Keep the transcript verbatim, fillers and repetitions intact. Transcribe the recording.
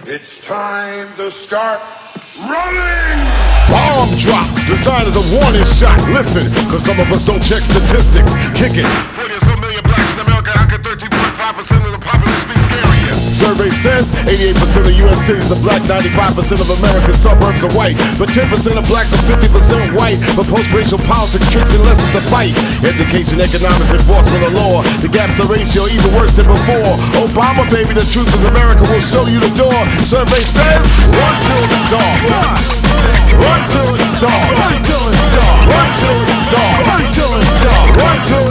It's time to start running! Bomb drop, designed as a warning shot. Listen, cause some of us don't check statistics. Kick it. forty or so million blacks in America, how could thirteen point five percent of the populace be scarier? Survey says eighty-eight percent of U S cities are black, ninety-five percent of America's suburbs are white. But ten percent of blacks are fifty percent white. But post-racial politics, tricks, and lessons to fight. Education, economics, enforcement of law. The gap's the ratio even worse than before. Obama, baby, the truth is America will show you the door. Survey says, run till it's dark. Run, run till it's dark. Run till it's dark. Run till it's dark. Run till it's dark. Run till